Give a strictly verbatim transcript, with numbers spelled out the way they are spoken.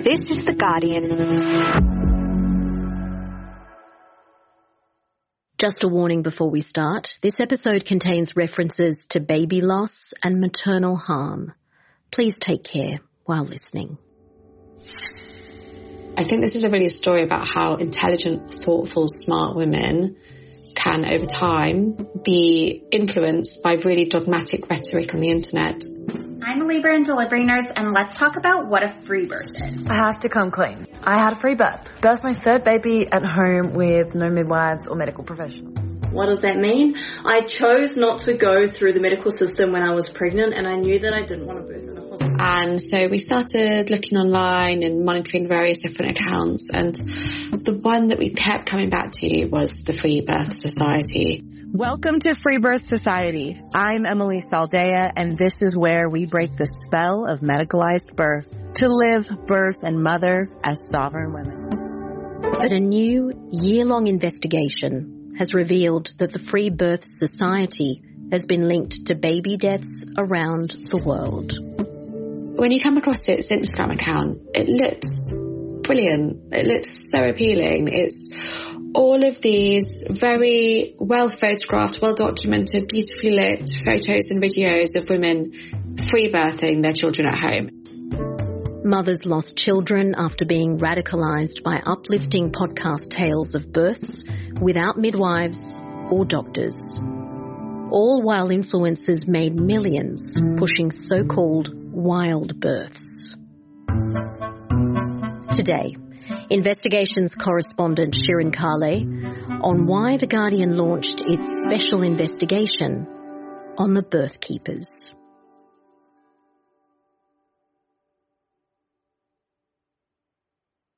This is The Guardian. Just a warning before we start. This episode contains references to baby loss and maternal harm. Please take care while listening. I think this is a really a story about how intelligent, thoughtful, smart women can, over time, be influenced by really dogmatic rhetoric on the internet. I'm a labour and delivery nurse, and let's talk about what a free birth is. I have to come clean. I had a free birth. Birthed my third baby at home with no midwives or medical professionals. What does that mean? I chose not to go through the medical system when I was pregnant, and I knew that I didn't want to birth in a hospital. And so we started looking online and monitoring various different accounts, and the one that we kept coming back to was the Free Birth Society. Welcome to Free Birth Society. I'm Emily Saldea, and this is where we break the spell of medicalized birth to live, birth, and mother as sovereign women. But a new year-long investigation has revealed that the Free Birth Society has been linked to baby deaths around the world. When you come across its Instagram account, it looks brilliant. It looks so appealing. It's all of these very well photographed, well documented, beautifully lit photos and videos of women free birthing their children at home. Mothers lost children after being radicalised by uplifting podcast tales of births without midwives or doctors. All while influencers made millions pushing so-called wild births. Today, Investigations correspondent Shirin Kale on why The Guardian launched its special investigation on the birth keepers.